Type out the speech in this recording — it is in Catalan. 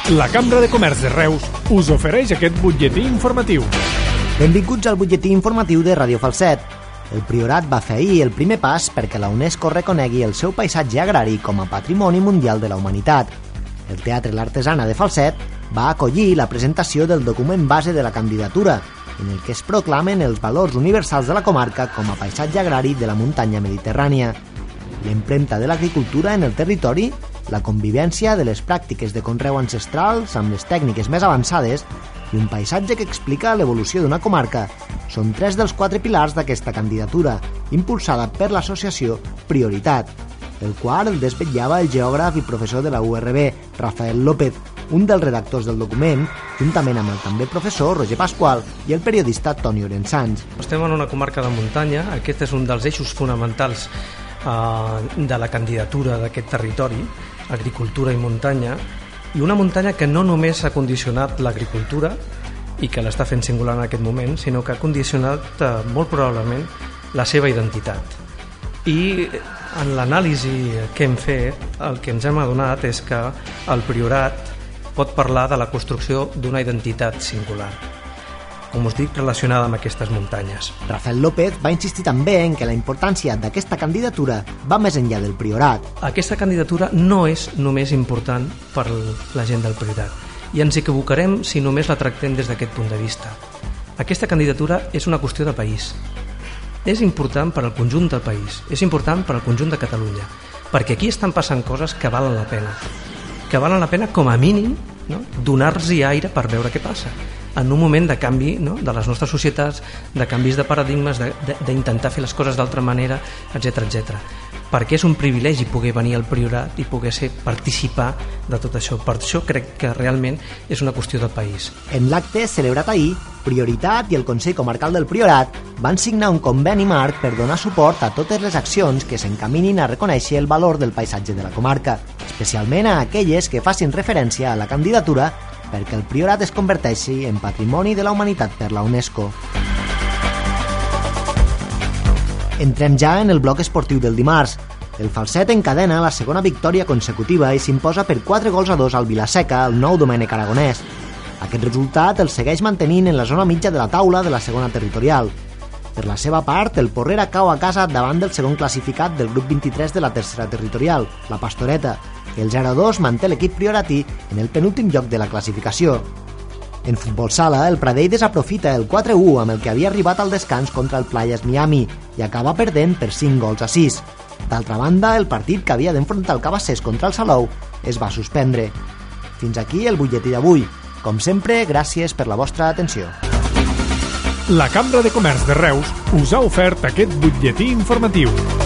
La Cambra de Comerç de Reus us ofereix aquest butlletí informatiu. Benvinguts al butlletí informatiu de Ràdio Falset. El Priorat va fer ahir el primer pas perquè la UNESCO reconegui el seu paisatge agrari com a Patrimoni Mundial de la Humanitat. El Teatre L'Artesana de Falset va acollir la presentació del document base de la candidatura, en el que es proclamen els valors universals de la comarca com a paisatge agrari de la muntanya mediterrània. L'empremta de l'agricultura en el territori, la convivència de les pràctiques de conreu ancestrals amb les tècniques més avançades i un paisatge que explica l'evolució d'una comarca són 3 dels 4 pilars d'aquesta candidatura, impulsada per l'associació Prioritat, el qual el desvetllava el geògraf i professor de la URB, Rafael López, un dels redactors del document, juntament amb el també professor Roger Pasqual i el periodista Toni Orensans. Estem en una comarca de muntanya, aquest és un dels eixos fonamentals de la candidatura d'aquest territori, agricultura i muntanya, i una muntanya que no només ha condicionat l'agricultura i que l'està fent singular en aquest moment, sinó que ha condicionat molt probablement la seva identitat. I en l'anàlisi que hem fet, el que ens hem adonat és que el Priorat pot parlar de la construcció d'una identitat singular, com us dic, relacionada amb aquestes muntanyes. Rafael López va insistir també en que la importància d'aquesta candidatura va més enllà del Priorat. Aquesta candidatura no és només important per la gent del Priorat, i ens equivocarem si només la tractem des d'aquest punt de vista. Aquesta candidatura és una qüestió de país. És important per al conjunt del país, és important per al conjunt de Catalunya, perquè aquí estan passant coses que valen la pena com a mínim, no? Donar-los aire per veure què passa en un moment de canvi, no? De les nostres societats, de canvis de paradigmes, d'intentar fer les coses d'altra manera, etc etc. Perquè és un privilegi poder venir al Priorat i poder participar de tot això. Per això crec que realment és una qüestió de país. En l'acte celebrat ahir, Prioritat i el Consell Comarcal del Priorat van signar un conveni marc per donar suport a totes les accions que s'encaminin a reconèixer el valor del paisatge de la comarca, especialment a aquelles que facin referència a la candidatura perquè el Priorat es converteixi en Patrimoni de la Humanitat per la UNESCO. Entrem ja en el bloc esportiu del dimarts. El Falset encadena la segona victòria consecutiva i s'imposa per 4-2 al Vilaseca, el nou Domènec Aragonès. Aquest resultat el segueix mantenint en la zona mitja de la taula de la segona territorial. Per la seva part, el Porrera cau a casa davant del segon classificat del grup 23 de la tercera territorial, la Pastoreta. El 0-2 manté l'equip prioratí en el penúltim lloc de la classificació. En futbol sala, el Pradell desaprofita el 4-1 amb el que havia arribat al descans contra el Playas Miami i acaba perdent per 5-6. D'altra banda, el partit que havia d'enfrontar el Cabassers contra el Salou es va suspendre. Fins aquí el butlletí d'avui. Com sempre, gràcies per la vostra atenció. La Cambra de Comerç de Reus us ha ofert aquest butlletí informatiu.